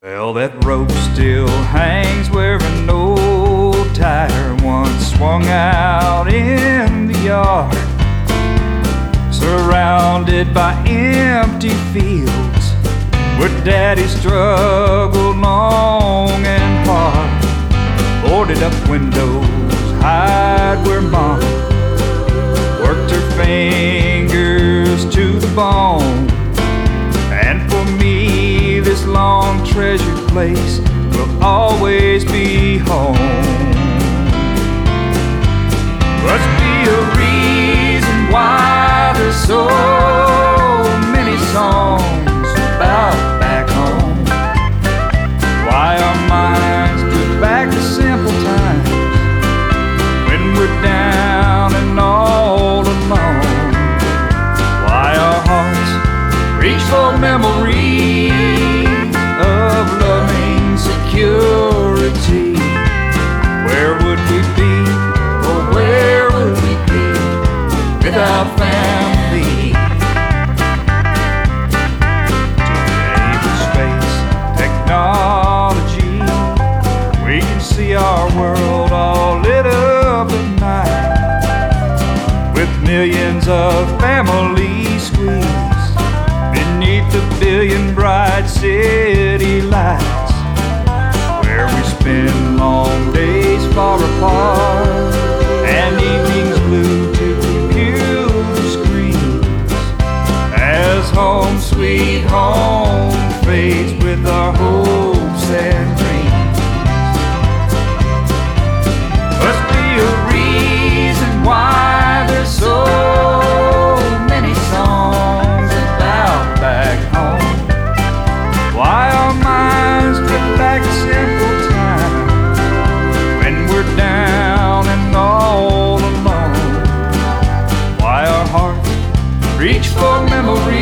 Well, that rope still hangs where an old tire once swung out in the yard, surrounded by empty fields where Daddy struggled long and hard. Boarded up windows hide where Mom worked her fingers to the bone. And for me, this long treasured place will always be home. Must be a reason why there's so many songs about back home. Why our minds go back to simple times when we're down and all alone. Why our hearts reach for memories of loving security. Where would we be, or where would we be without family? Today with space technology, we can see our world all lit up at night, with millions of families squeezed beneath the billion bright city lights, where we spend long days far apart and evenings glued to computer screens, as home sweet home fades with our hopes and dreams. Must be a reason why there's so many songs about back home. Why our minds drift back to simple times when we're down and all alone. Why our hearts reach for memories